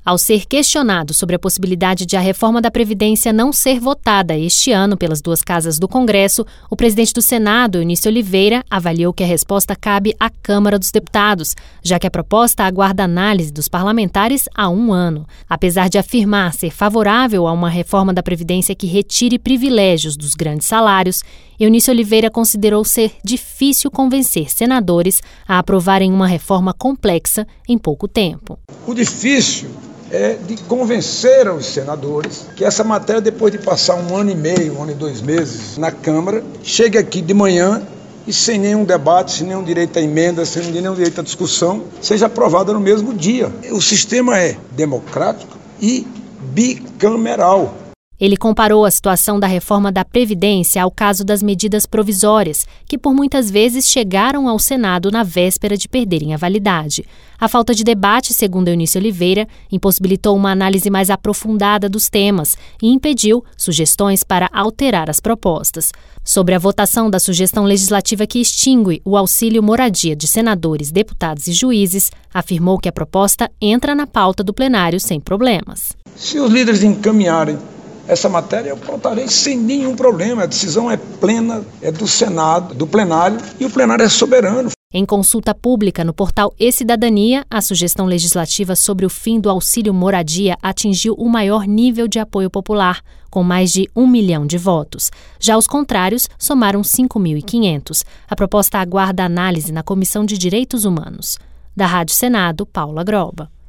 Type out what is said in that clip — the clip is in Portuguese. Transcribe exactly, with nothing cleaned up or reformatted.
Ao ser questionado sobre a possibilidade de a reforma da Previdência não ser votada este ano pelas duas casas do Congresso, o presidente do Senado, Eunício Oliveira, avaliou que a resposta cabe à Câmara dos Deputados, já que a proposta aguarda análise dos parlamentares há um ano. Apesar de afirmar ser favorável a uma reforma da Previdência que retire privilégios dos grandes salários, Eunício Oliveira considerou ser difícil convencer senadores a aprovarem uma reforma complexa em pouco tempo. O difícil é de convencer os senadores que essa matéria, depois de passar um ano e meio, um ano e dois meses na Câmara, chegue aqui de manhã e sem nenhum debate, sem nenhum direito à emenda, sem nenhum direito à discussão, seja aprovada no mesmo dia. O sistema é democrático e bicameral. Ele comparou a situação da reforma da Previdência ao caso das medidas provisórias, que por muitas vezes chegaram ao Senado na véspera de perderem a validade. A falta de debate, segundo Eunício Oliveira, impossibilitou uma análise mais aprofundada dos temas e impediu sugestões para alterar as propostas. Sobre a votação da sugestão legislativa que extingue o auxílio moradia de senadores, deputados e juízes, afirmou que a proposta entra na pauta do plenário sem problemas. Se os líderes encaminharem essa matéria, eu pautarei sem nenhum problema. A decisão é plena, é do Senado, do plenário, e o plenário é soberano. Em consulta pública no portal E-Cidadania, a sugestão legislativa sobre o fim do auxílio moradia atingiu o maior nível de apoio popular, com mais de um milhão de votos. Já os contrários somaram cinco mil e quinhentos. A proposta aguarda análise na Comissão de Direitos Humanos. Da Rádio Senado, Paula Groba.